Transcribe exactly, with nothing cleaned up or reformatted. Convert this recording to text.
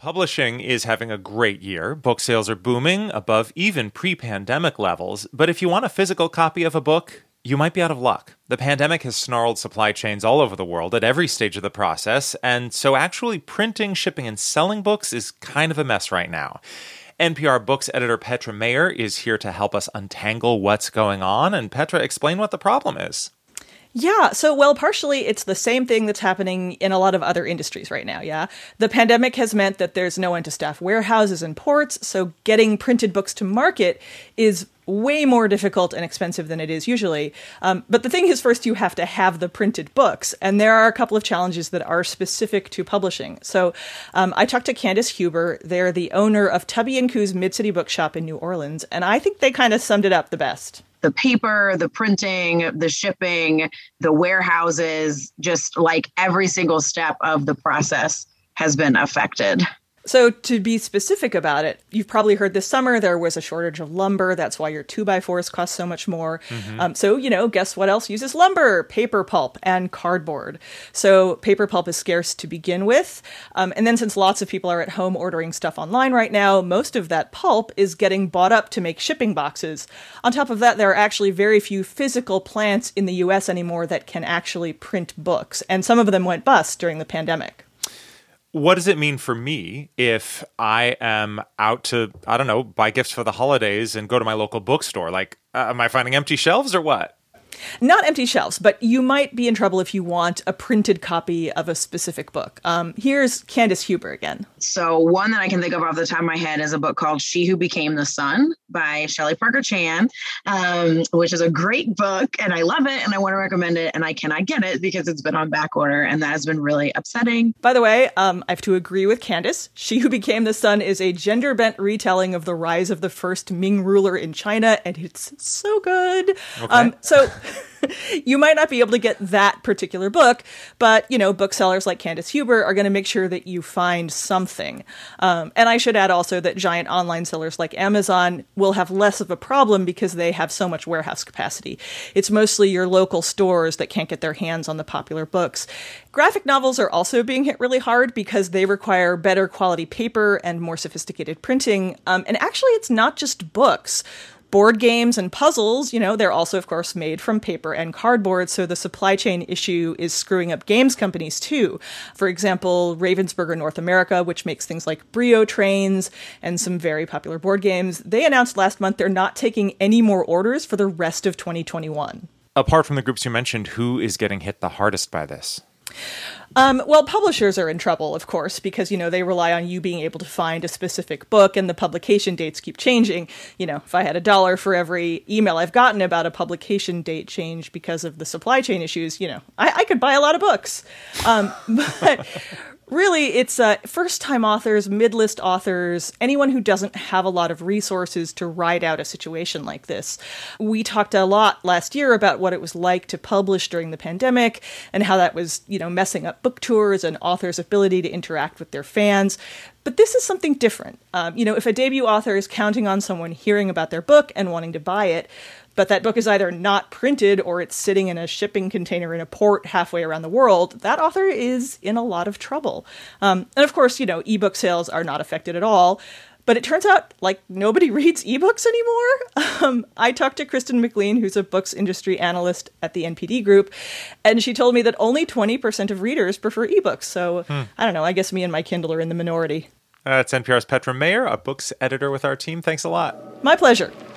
Publishing is having a great year. Book sales are booming, above even pre-pandemic levels. But if you want a physical copy of a book, you might be out of luck. The pandemic has snarled supply chains all over the world at every stage of the process, and so actually printing, shipping, and selling books is kind of a mess right now. N P R Books editor Petra Mayer is here to help us untangle what's going on. And Petra, explain what the problem is. Yeah, so, well, partially it's the same thing that's happening in a lot of other industries right now, yeah? The pandemic has meant that there's no one to staff warehouses and ports, so getting printed books to market is way more difficult and expensive than it is usually. Um, but the thing is, first, you have to have the printed books, and there are a couple of challenges that are specific to publishing. So um, I talked to Candace Huber. They're the owner of Tubby and Coo's Mid-City Bookshop in New Orleans, and I think they kind of summed it up the best. The paper, the printing, the shipping, the warehouses, just like every single step of the process has been affected. So to be specific about it, you've probably heard this summer there was a shortage of lumber. That's why your two by fours cost so much more. Mm-hmm. Um, so, you know, guess what else uses lumber? Paper pulp and cardboard. So paper pulp is scarce to begin with. Um, and then since lots of people are at home ordering stuff online right now, most of that pulp is getting bought up to make shipping boxes. On top of that, there are actually very few physical plants in the U S anymore that can actually print books. And some of them went bust during the pandemic. What does it mean for me if I am out to, I don't know, buy gifts for the holidays and go to my local bookstore? Like, uh, am I finding empty shelves or what? Not empty shelves, but you might be in trouble if you want a printed copy of a specific book. Um, here's Candace Huber again. So one that I can think of off the top of my head is a book called She Who Became the Sun by Shelley Parker Chan, um, which is a great book, and I love it, and I want to recommend it, and I cannot get it because it's been on back order, and that has been really upsetting. By the way, um, I have to agree with Candace. She Who Became the Sun is a gender-bent retelling of the rise of the first Ming ruler in China, and it's so good. Okay. Um, so... You might not be able to get that particular book, but, you know, booksellers like Candace Huber are going to make sure that you find something. Um, and I should add also that giant online sellers like Amazon will have less of a problem because they have so much warehouse capacity. It's mostly your local stores that can't get their hands on the popular books. Graphic novels are also being hit really hard because they require better quality paper and more sophisticated printing. Um, and actually, it's not just books. Board games and puzzles, you know, they're also, of course, made from paper and cardboard, so the supply chain issue is screwing up games companies, too. For example, Ravensburger North America, which makes things like Brio trains and some very popular board games, they announced last month they're not taking any more orders for the rest of twenty twenty-one. Apart from the groups you mentioned, who is getting hit the hardest by this? Um, well, publishers are in trouble, of course, because, you know, they rely on you being able to find a specific book and the publication dates keep changing. You know, if I had a dollar for every email I've gotten about a publication date change because of the supply chain issues, you know, I, I could buy a lot of books. Um, but really, it's uh, first-time authors, mid-list authors, anyone who doesn't have a lot of resources to ride out a situation like this. We talked a lot last year about what it was like to publish during the pandemic and how that was, you know, messing up book tours and authors' ability to interact with their fans. But this is something different. Um, you know, if a debut author is counting on someone hearing about their book and wanting to buy it, but that book is either not printed or it's sitting in a shipping container in a port halfway around the world, that author is in a lot of trouble. Um, and of course, you know, ebook sales are not affected at all. But it turns out, like, nobody reads ebooks anymore. Um, I talked to Kristen McLean, who's a books industry analyst at the N P D Group, and she told me that only twenty percent of readers prefer ebooks. So, hmm. I don't know, I guess me and my Kindle are in the minority. That's N P R's Petra Mayer, a books editor with our team. Thanks a lot. My pleasure.